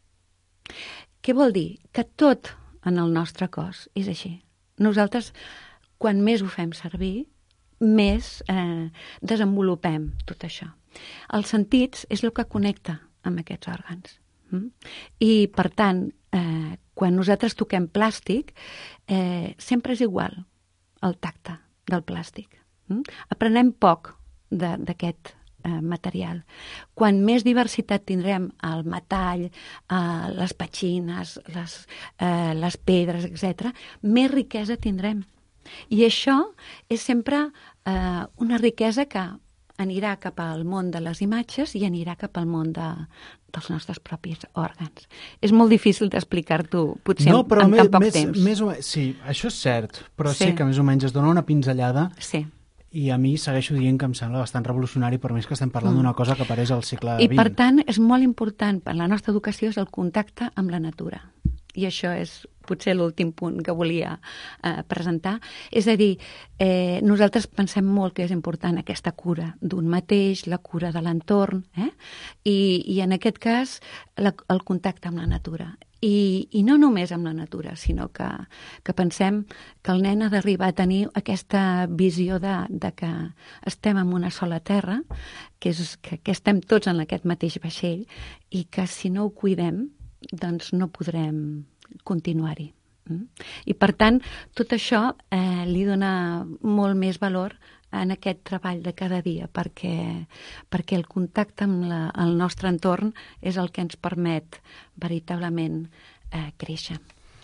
Què vol dir? Que tot en el nostre cos és així. Nosaltres, quan més ho fem servir, més eh, desenvolupem tot això. Els sentits és el que connecta amb aquests òrgans. Mm? I, per tant, eh, quan nosaltres toquem plàstic, eh, sempre és igual el tacte del plàstic. Mm? Aprenem poc d'aquest eh, material. Quan més diversitat tindrem al metall, eh, les petxines, les, eh, les pedres, etcètera, més riquesa tindrem. I això és sempre eh, una riquesa que anirà cap al món de les imatges i anirà cap al món de, dels nostres propis òrgans. És molt difícil d'explicar-t'ho, potser no, però en més, tan poc més, temps. Més o menys, sí, això és cert, però sí. Sí. sí que més o menys es dona una pinzellada. Sí. I a mi segueixo dient que em sembla bastant revolucionari, per més que estem parlant mm. d'una cosa que apareix al segle I vint. per tant, és molt important per la nostra educació és el contacte amb la natura. I això és potser l'últim punt que volia eh, presentar. És a dir, eh, nosaltres pensem molt que és important aquesta cura d'un mateix, la cura de l'entorn, eh? I, i en aquest cas la, el contacte amb la natura. I, i no només amb la natura, sinó que, que pensem que el nen ha d'arribar a tenir aquesta visió de, de que estem en una sola terra, que, és, que, que estem tots en aquest mateix vaixell i que si no ho cuidem, doncs no podrem continuar-hi. I per tant, tot això eh, li dona molt més valor en aquest treball de cada dia, perquè, perquè el contacte amb la, el nostre entorn és el que ens permet veritablement eh, créixer.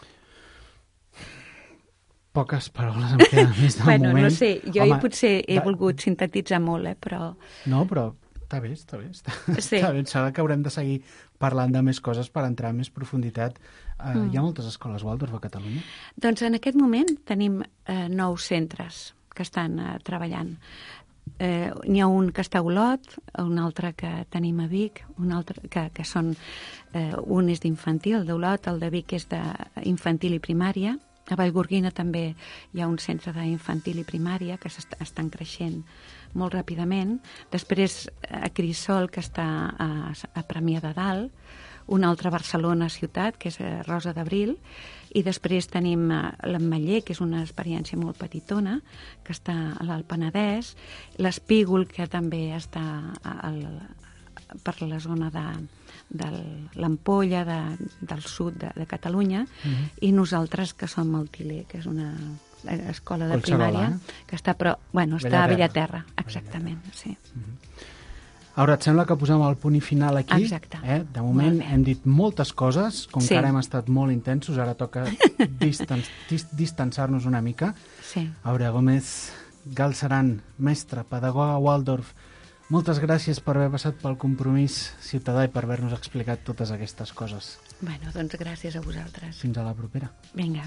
Poques paraules em queden més del bueno, moment. No sé, jo Home, potser he da... volgut sintetitzar molt, eh, però... No, però està bé, està bé. Està, sí. està bé. Sembla que haurem de seguir parlant de més coses per entrar en més profunditat. Uh, mm. Hi ha moltes escoles Waldorf a Catalunya? Doncs en aquest moment tenim eh, nou centres que estan eh, treballant. Eh, n'hi ha un que està a Olot, un altre que tenim a Vic, un altre que, que són... Eh, un és d'infantil, d'Olot, el de Vic és d'infantil i primària. A Vallgorguina també hi ha un centre d'infantil i primària que estan creixent molt ràpidament. Després a Crisol, que està a, a Premià de Dalt, un altre a Barcelona ciutat, que és Rosa d'Abril, i després tenim l'Ametller, que és una experiència molt petitona, que està a l'Alt Penedès, l'Espígol, que també està al, per la zona de, de l'Ampolla, de, del sud de, de Catalunya, uh-huh. i nosaltres, que som el Tiler, que és una escola de primària, que està, però, bueno, està a Bellaterra, exactament, sí. Uh-huh. Ara, et sembla que posem el punt i final aquí? Exacte. Eh? De moment hem dit moltes coses, com sí. que ara hem estat molt intensos, ara toca distan dis distanciar-nos una mica. Sí. Aurea Gómez Galceran, mestra, pedagoga Waldorf, moltes gràcies per haver passat pel Compromís Ciutadà i per haver-nos explicat totes aquestes coses. Bueno, doncs gràcies a vosaltres. Fins a la propera. Vinga.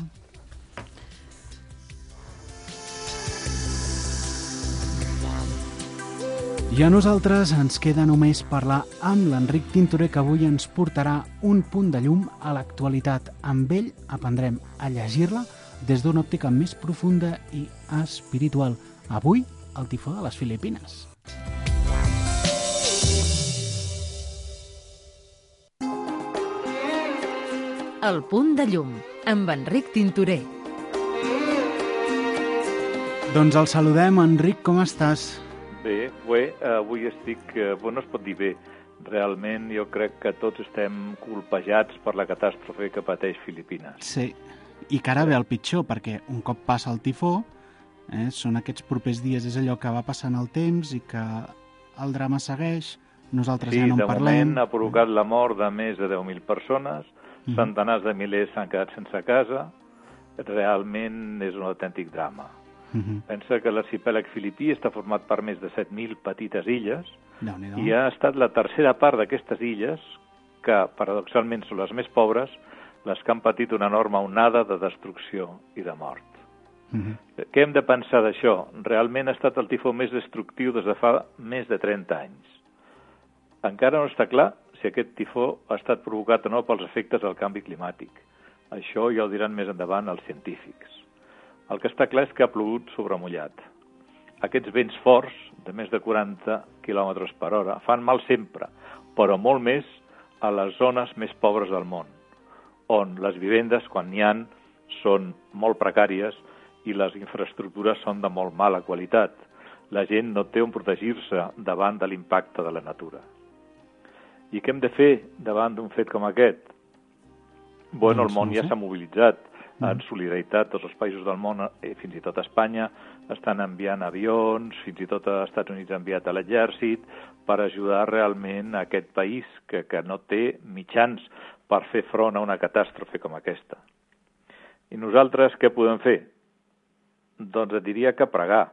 I a nosaltres ens queda només parlar amb l'Enric Tintorer, que avui ens portarà un punt de llum a l'actualitat. Amb ell aprendrem a llegir-la des d'una òptica més profunda i espiritual. Avui, el tifó de les Filipines. El punt de llum, amb Enric Tintorer. Doncs el saludem. Enric, com estàs? Bé, bé, avui estic... Bueno, no es pot dir bé. Realment jo crec que tots estem colpejats per la catàstrofe que pateix Filipines. Sí, i que ara ve el pitjor, perquè un cop passa el tifó, eh, són aquests propers dies, és allò que va passant el temps i que el drama segueix, nosaltres sí, ja no en parlem. Sí, de moment ha provocat la mort de més de deu mil persones, mm. centenars de milers s'han quedat sense casa, realment és un autèntic drama. Uh-huh. Pensa que l'arxipèlag filipí està format per més de set mil petites illes i ha estat la tercera part d'aquestes illes, que paradoxalment són les més pobres, les que han patit una enorme onada de destrucció i de mort. Uh-huh. Què hem de pensar d'això? Realment ha estat el tifó més destructiu des de fa més de trenta anys. Encara no està clar si aquest tifó ha estat provocat o no pels efectes del canvi climàtic. Això ja ho diran més endavant els científics. El que està clar és que ha plogut sobre mullat. Aquests vents forts, de més de quaranta quilòmetres per hora, fan mal sempre, però molt més a les zones més pobres del món, on les vivendes, quan n'hi ha, són molt precàries i les infraestructures són de molt mala qualitat. La gent no té on protegir-se davant de l'impacte de la natura. I què hem de fer davant d'un fet com aquest? Bueno, el món ja s'ha mobilitzat. En solidaritat, tots els països del món, eh, fins i tot Espanya, estan enviant avions, fins i tot als Estats Units ha enviat a l'exèrcit per ajudar realment a aquest país que, que no té mitjans per fer front a una catàstrofe com aquesta. I nosaltres què podem fer? Doncs et diria que pregar,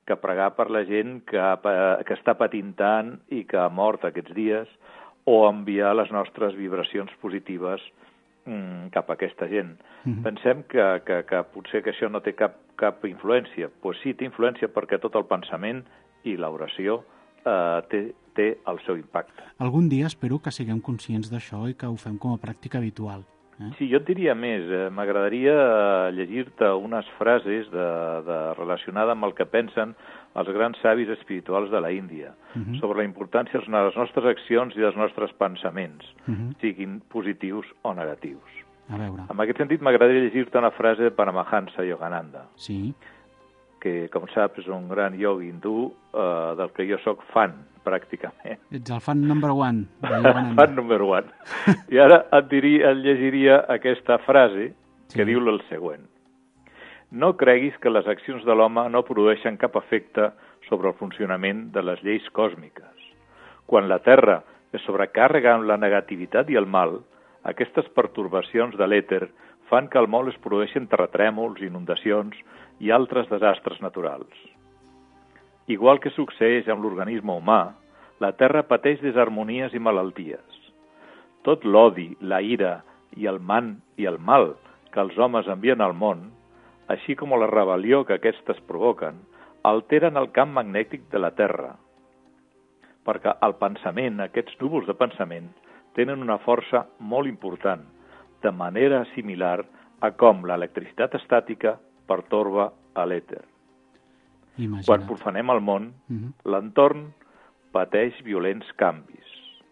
que pregar per la gent que, ha, que està patint tant i que ha mort aquests dies, o enviar les nostres vibracions positives mm, cap a aquesta gent. Mm-hmm. Pensem que, que, que potser que això no té cap, cap influència. Doncs pues sí, té influència perquè tot el pensament i l'oració eh, té, té el seu impacte. Algun dia espero que siguem conscients d'això i que ho fem com a pràctica habitual. Eh? Sí, jo et diria més. Eh, M'agradaria llegir-te unes frases de, de, relacionades amb el que pensen els grans savis espirituals de la Índia, uh-huh. sobre la importància de les nostres accions i dels nostres pensaments, uh-huh. siguin positius o negatius. A veure. En aquest sentit, m'agradaria llegir-te una frase de Paramahansa Yogananda, sí. que, com saps, és un gran iogui hindú eh, del que jo sóc fan, pràcticament. Ets el fan number one de Yogananda. Fan number one. I ara et, diria, et llegiria aquesta frase que sí. diu el següent. No creguis que les accions de l'home no produeixen cap efecte sobre el funcionament de les lleis còsmiques. Quan la Terra es sobrecàrrega amb la negativitat i el mal, aquestes pertorbacions de l'èter fan que al món es produeixin terratrèmols, inundacions i altres desastres naturals. Igual que succeeix amb l'organisme humà, la Terra pateix desharmonies i malalties. Tot l'odi, la ira i el man i el mal que els homes envien al món, així com la rebel·lió que aquestes provoquen, alteren el camp magnètic de la Terra. Perquè el pensament, aquests núvols de pensament, tenen una força molt important, de manera similar a com l'electricitat estàtica pertorba a l'èter. Imagina't. Quan profanem el món, uh-huh. l'entorn pateix violents canvis.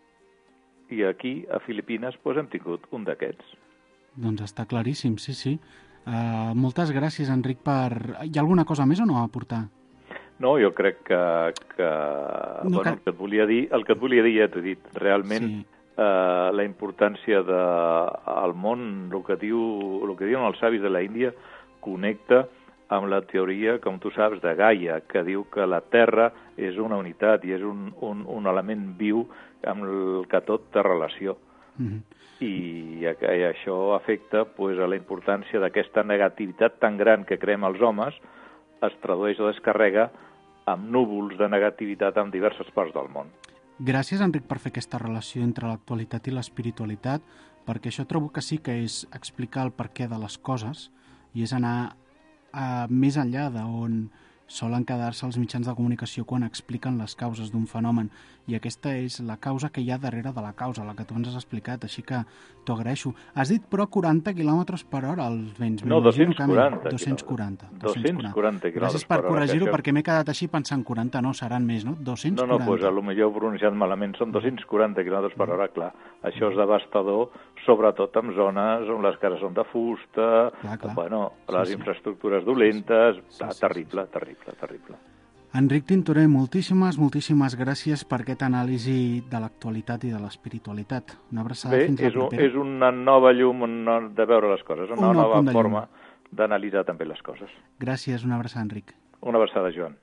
I aquí, a Filipines, doncs, hem tingut un d'aquests. Doncs està claríssim, sí, sí. Uh, moltes gràcies, Enric, per... Hi ha alguna cosa més o no a aportar? No, jo crec que, que... No, bueno, que... El que et volia dir, el que et volia dir ja t'he dit. Realment, sí. eh, la importància del món, el que, diu, el que diuen els savis de la Índia, connecta amb la teoria, com tu saps, de Gaia, que diu que la Terra és una unitat i és un, un, un element viu amb el que tot té relació. Mm-hmm. I, i això afecta pues, a la importància d'aquesta negativitat tan gran que creem els homes, es tradueix o descarrega amb núvols de negativitat en diverses parts del món. Gràcies, Enric, per fer aquesta relació entre l'actualitat i l'espiritualitat, perquè això trobo que sí que és explicar el perquè de les coses i és anar a, més enllà d'on solen quedar-se els mitjans de comunicació quan expliquen les causes d'un fenomen. I aquesta és la causa que hi ha darrere de la causa, la que tu ens has explicat, així que t'ho agraeixo. Has dit, però, quaranta quilòmetres per hora els vents. No, dos-cents quaranta. dos-cents quaranta. dos-cents quaranta quilòmetres Gràcies per per hora. corregir-ho, això... perquè m'he quedat així pensant quaranta, no, seran més, no? dos-cents quaranta. No, no, doncs potser he pronunciat malament, són dos-cents quaranta quilòmetres per hora, clar. Això és devastador, sobretot en zones on les cases són de fusta, clar, clar. Bueno, les sí, infraestructures dolentes, sí, sí, terrible, sí. terrible, terrible. Enric Tintorer, moltíssimes, moltíssimes gràcies per aquest anàlisi de l'actualitat i de l'espiritualitat. Una abraçada. Bé, fins la és, un, propera. és una nova llum de veure les coses, una un nova forma d'analitzar també les coses. Gràcies, una abraçada, Enric. Una abraçada, Joan.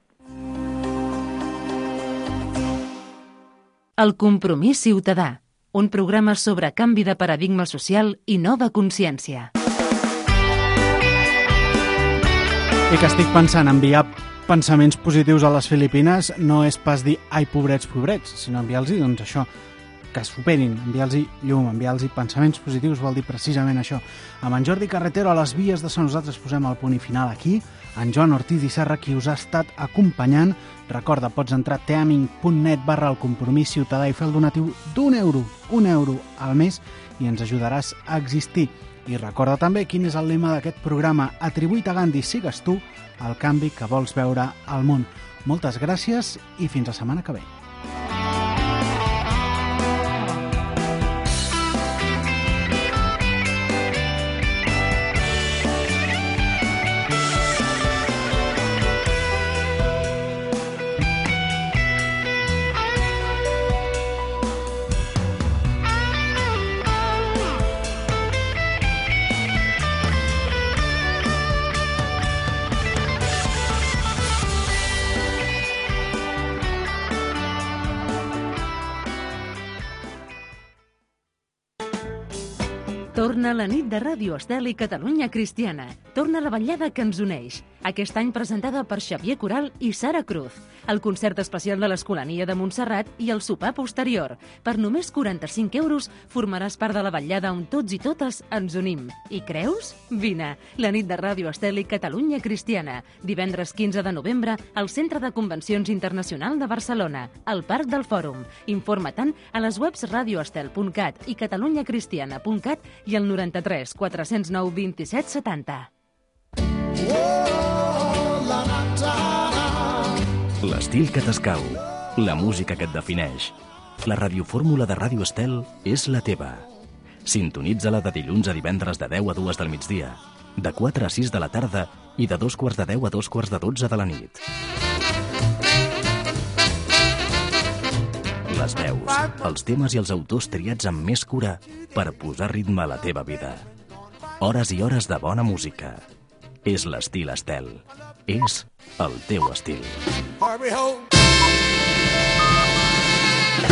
El compromís ciutadà, un programa sobre canvi de paradigma social i nova consciència. I que estic pensant, enviar pensaments positius a les Filipines no és pas dir ai, pobrets, pobrets, sinó enviar-los, doncs això, que es superin, enviar-los llum, enviar-los pensaments positius vol dir precisament això. Amb en Jordi Carretero a les vies de so, nosaltres posem el punt i final aquí. En Joan Ortiz i Serra, qui us ha estat acompanyant. Recorda, pots entrar a teaming punt net barra el compromís ciutadà i fer el donatiu d'un euro, un euro al mes, i ens ajudaràs a existir. I recorda també quin és el lema d'aquest programa, atribuït a Gandhi, sigues tu el canvi que vols veure al món. Moltes gràcies i fins la setmana que ve. Torna la nit de Ràdio Estel i Catalunya Cristiana. torna la vetllada que ens uneix. Aquest any presentada per Xavier Coral i Sara Cruz. El concert especial de l'Escolania de Montserrat i el sopar posterior. Per només quaranta-cinc euros formaràs part de la vetllada on tots i totes ens unim. I creus? Vine! La nit de Ràdio Estel i Catalunya Cristiana. Divendres quinze de novembre al Centre de Convencions Internacional de Barcelona, al Parc del Fòrum. Informa-te'n a les webs radioestel punt cat i catalunyacristiana punt cat i al noranta-tres quatre zero nou vint-i-set setanta. L'estil que t'escau, la música que et defineix. La radiofórmula de Ràdio Estel és la teva. Sintonitza-la de dilluns a divendres de deu a dues del migdia, de quatre a sis de la tarda i de dos quarts de deu a dos quarts de dotze de la nit. Les veus, els temes i els autors triats amb més cura per posar ritme a la teva vida. Hores i hores de bona música. És l'estil Estel. És el teu estil. Hurry home.